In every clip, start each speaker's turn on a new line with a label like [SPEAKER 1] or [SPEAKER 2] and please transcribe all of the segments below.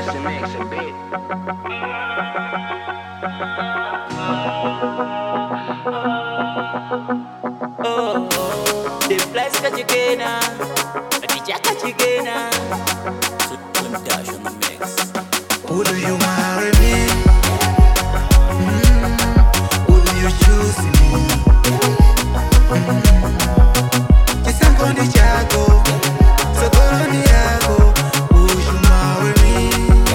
[SPEAKER 1] Oh, the place kachikena, DJ kachikena. Slim Dash on the mix.
[SPEAKER 2] Would you marry me? Would you choose me? Kisangoni chako, sokoloni yako. Would you marry me?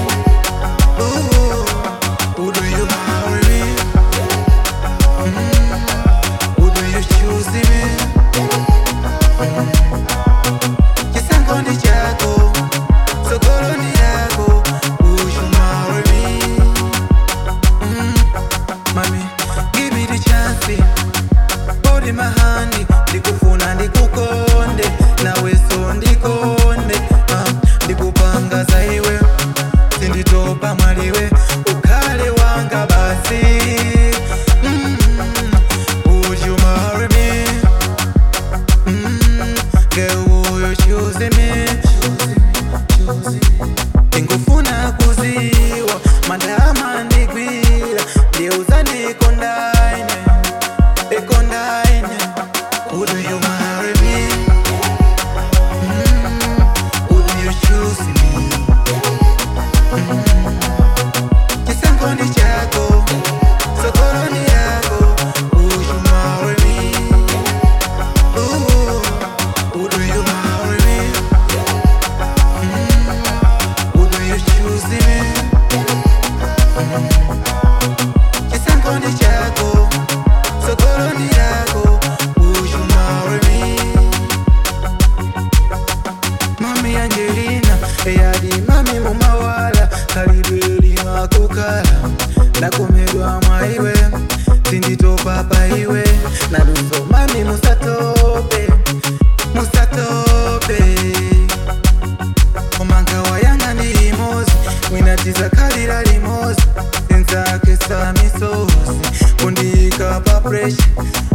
[SPEAKER 2] Ooh, would you marry me? Would you choose me? Kisangoni chako, sokoloni yako. Would you marry me? Mami, give me the chance. Hold in my hand, ndikufuna ndikukonde, nawe so ndikonde. Ndikupanga zaiwe, sinditopa mwaliwe, ukale wanga basi. Would you marry me? Girl, will you choose me? Ndikufuna kuziwa, mandama ndigwira, ndiuza ndikondaine, ndikondaine. Would you marry me? Would you choose me? Kisangoni chako, sokoloni yako. Would you marry me? Ooh, would you marry me? Would you choose me? Kisangoni chako, sokoloni yako. Would you marry me? Mami Angelina, eyadi mami mumawala, kalibeli makukala, nakomedwa mwaiwe, sinditopa paiwe, naluso mami musatope, musatope. Omanka wayanga ni limozi, winatiza kalira limozi, sensake sa misozi, kundika pa pressure.